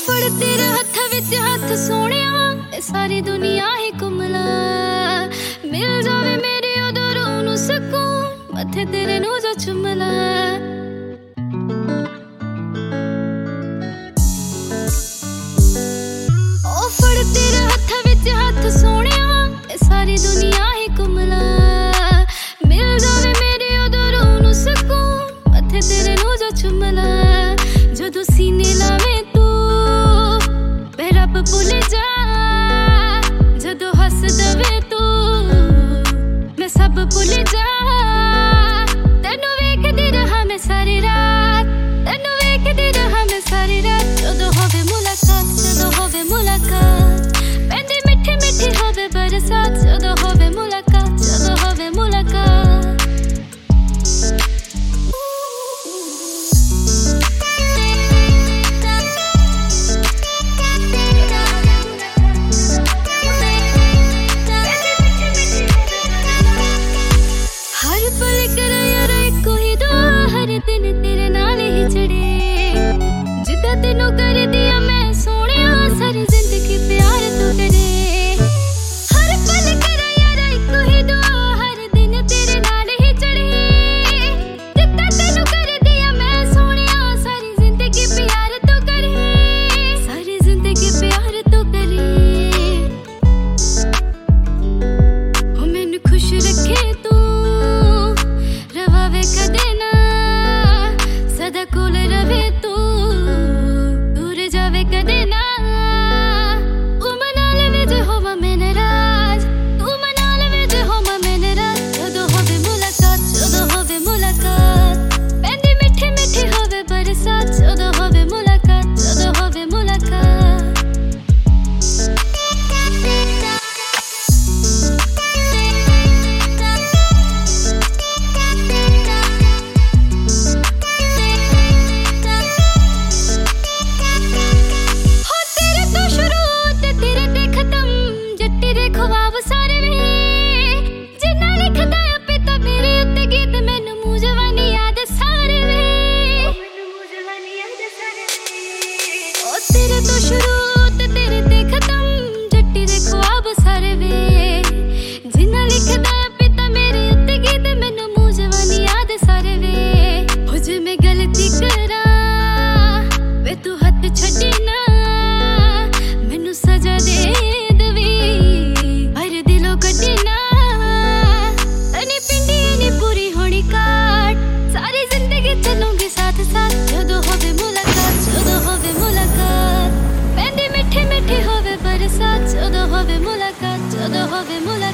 ਫੜ ਤੇਰੇ ਹੱਥ ਵਿੱਚ ਹੱਥ ਸੋਹਣਿਆ, ਇਹ ਸਾਰੀ ਦੁਨੀਆ ਹੀ ਘੁੰਮਲਾ। ਮਿਲ ਜਾਵੇ ਮੇਰੀ ਉਦੋਂ ਰੂਹ ਨੂੰ ਸਕੂਨ, ਮੱਥੇ ਤੇਰੇ ਨੂੰ ਜੋ ਚੁੰਮਲਾ। ਉਹ ਫੜ ਤੇਰੇ ਹੱਥ ਵਿੱਚ ਹੱਥ ਸੋਹਣਿਆ, ਇਹ ਸਾਰੀ ਦੁਨੀਆ ਹੀ ਘੁੰਮਲਾ। ਮਿਲ ਜਾਵੇ ਮੇਰੀ ਉਦੋਂ ਰੂਹ ਨੂੰ ਸਕੂਨ, ਮੱਥੇ ਤੇਰੇ ਨੂੰ ਜੋ ਚੁੰਮਲਾ। ਜਦੋਂ ਸੀਨੇ ਲਾਵੇਂ ਤੂੰ ਮੈਂ ਰੱਬ ਭੁੱਲ ਜਾ, ਜਦੋਂ ਹੱਸ ਦਵੇ ਤੂੰ ਮੈਂ ਸਭ ਭੁੱਲ ਜਾ। ਤੈਨੂੰ ਵੇਖਦੀ ਰਹਾਂ ਮੈਂ ਸਾਰੀ ਰਾਤ, ਤੈਨੂੰ ਵੇਖਦੀ ਰਹਾਂ ਮੈਂ ਸਾਰੀ ਰਾਤ। ਜਦੋਂ ਹੋਵੇ ਮੁਲਾਕਾਤ, ਜਦੋਂ ਹੋਵੇ ਮੁਲਾਕਾਤ, ਪੈਂਦੀ ਮਿੱਠੀ ਮਿੱਠੀ ਹੋਵੇ ਬਰਸਾਤ। ਜਦੋਂ ਹੋਵੇ ਮੁਲਾਕਾਤ, ਜਦੋਂ ਹੋਵੇ ਮੁਲਾਕਾਤ। ਹਰ ਪਲ ਕਰਾਂ ਯਾਰ ਇੱਕੋ ਹੀ ਦੁਆ, ਹਰ ਦਿਨ ਤੇਰੇ ਨਾਲ ਹੀ ਚੜੇ। ਜਿੱਦਾਂ ਤੈਨੂੰ ਕਰਦੀ ਆ ਮੈਂ ਸੋਹਣਿਆ, ਸਾਰੀ ਜ਼ਿੰਦਗੀ ਪਿਆਰ ਤੂੰ ਕਰੇ। ਹਰ ਪਲ ਕਰਾਂ ਯਾਰ ਇੱਕੋ ਹੀ ਦੁਆ, ਹਰ ਦਿਨ ਤੇਰੇ ਨਾਲ ਹੀ ਚੜੇ। ਜਿੱਦਾਂ ਤੈਨੂੰ ਕਰਦੀ ਆ ਮੈਂ ਸੋਹਣਿਆ, ਸਾਰੀ ਜ਼ਿੰਦਗੀ ਪਿਆਰ ਤੂੰ ਕਰੇ। ਸਾਰੀ ਜ਼ਿੰਦਗੀ ਪਿਆਰ ਤੂੰ ਕਰੇ। ਉਹ ਮੈਨੂੰ ਖੁਸ਼ ਰੱਖੇ ਤੂੰ, ਰਵਾਵੇ ਕਦੇ ਨਾ, ਸਦਾ ਕੋਲ ਰਵੇ ਤੂੰ, ਦੂਰ ਜਾਵੇ ਕਦੇ ਨਾ। ਤੂੰ ਮਨਾ ਲਵੇ ਜੇ ਹੋਵਾਂ ਮੈਂ ਨਾਰਾਜ਼, ਤੂੰ ਮਨਾ ਲਵੇ ਜੇ ਹੋਵਾਂ ਮੈਂ ਨਾਰਾਜ਼। ਜਦੋਂ ਹੋਵੇ ਮੁਲਾਕਾਤ, ਜਦੋਂ ਹੋਵੇ ਮੁਲਾਕਾਤ, ਪੈਂਦੀ ਮਿੱਠੀ ਮਿੱਠੀ ਹੋਵੇ ਬਰਸਾਤ। ਜਦੋਂ ਹੋਵੇ ਮੁਲਾਕਾਤ, ਜਦੋਂ ਹੋਵੇ ਮੁਲਾਕਾਤ। ਹੋ ਤੇਰੇ ਤੋਂ ਸ਼ੁਰੂ ਤੇ ਤੇਰੇ ਤੇ ਖਤਮ, ਜੱਟੀ ਦੇ ਖਵਾਬ ਸਾਰੇ ਵੇ। ਜਿੰਨਾ ਲਿਖਦਾ ਆ ਪਿਤਾ ਮੇਰੇ ਉੱਤੇ ਗੀਤ, ਮੈਨੂੰ ਮੂੰਹ ਜਵਾਨੀ ਯਾਦ ਸਾਰੇ ਵੇ। ਉਹ ਤੇਰੇ ਤੋਂ ਸ਼ੁਰੂ ਤੇ ਤੇਰੇ ਤੇ ਖਤਮ, ਜੱਟੀ ਦੇ ਖਵਾਬ ਸਾਰੇ ਵੇ। ਜਿੰਨਾ ਲਿਖਦਾ ਆ ਪਿਤਾ ਮੇਰੇ ਉੱਤੇ ਗੀਤ, ਮੈਨੂੰ ਮੂੰਹ ਜਵਾਨੀ ਯਾਦ ਸਾਰੇ ਵੇ। ਹੋ ਜੇ ਮੈਂ ਗਲਤੀ ਕਰਾਂ ਵੇ ਤੂੰ ਹੱਥ ਛੱਡੀ ਨਾ, ਮੈਨੂੰ ਸਜ਼ਾ ਦੇ ਦਵੀਂ ਪਰ ਦਿਲੋਂ ਕੱਢੀ ਨਾ। ਤਨੀ ਪਿੰਡੀ ਨੀ ਪੂਰੀ ਹੋਣੀ ਕਾਟ, ਸਾਰੀ ਜ਼ਿੰਦਗੀ ਚੱਲੂੰਗੀ ਸਾਥ ਸਾਥ। ਜਦੋਂ ਹੋਵੇ ਮੁਲਾਕਾਤ, ਜਦੋਂ ਹੋਵੇ ਮੁਲਾਕਾਤ, ਪੈਂਦੀ ਮਿੱਠੀ ਮਿੱਠੀ ਹੋਵੇ ਬਰਸਾਤ। ਜਦੋਂ ਹੋਵੇ ਮੁਲਾਕਾਤ, ਜਦੋਂ ਹੋਵੇ ਮੁਲਾਕਾਤ।